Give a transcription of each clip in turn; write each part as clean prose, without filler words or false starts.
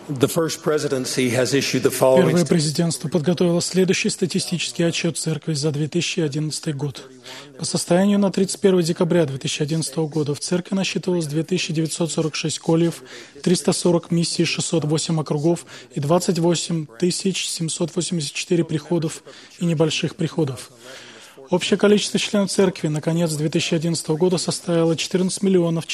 The first presidency has issued the Первое following. президентство подготовило следующий статистический отчет Церкви за 2011 год. По состоянию на 31 декабря 2011 года в Церкви насчитывалось 2946 кольев, 340 миссий, 608 округов и 28 784 приходов и небольших приходов. Общее количество членов Церкви на конец 2011 года составило 14 миллионов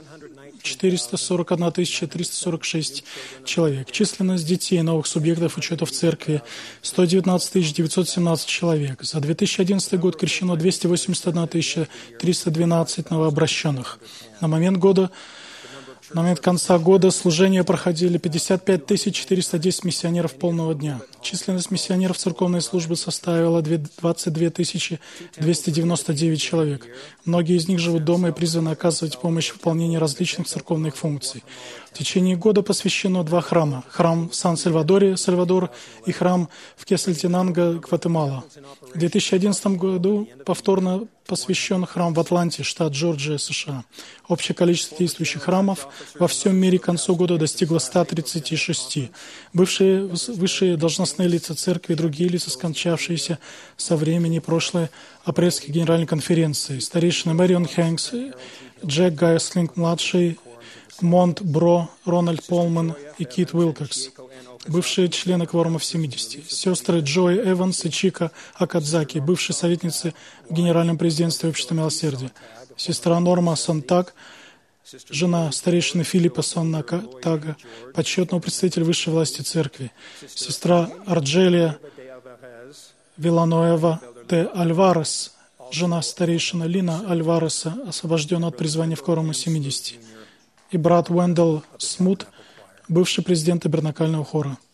441 346 человек. Численность детей новых субъектов учета в Церкви 119 917 человек. За 2011 год крещено 281 312 новообращенных. На момент конца года служения проходили 55 410 миссионеров полного дня. Численность миссионеров церковной службы составила 22 299 человек. Многие из них живут дома и призваны оказывать помощь в выполнении различных церковных функций. В течение года посвящено 2 храма. Храм в Сан-Сальвадоре, Сальвадор, и храм в Кесальтенанго, Гватемала. В 2011 году повторно посвящен храм в Атланте, штат Джорджия, США. Общее количество действующих храмов во всем мире к концу года достигло 136. Высшие должностные лица церкви и другие лица, скончавшиеся со времени прошлой апрельской генеральной конференции. Старейшина Мэрион Хэнкс, Джек Гайслинг-младший, Монт Бро, Рональд Полман и Кит Уилкокс, бывшие члены кворума в 70. Сестры Джой Эванс и Чика Акадзаки, бывшие советницы в Генеральном президентстве Общества Милосердия. Сестра Норма Сонтаг, жена старейшины Филиппа Сонтага, почетного представителя высшей власти церкви. Сестра Арджелия Виланоэва де Альварес, жена старейшины Лина Альвареса, освобождена от призвания в кворуме 70. И брат Уэндell Смут, бывший президент табернакального хора.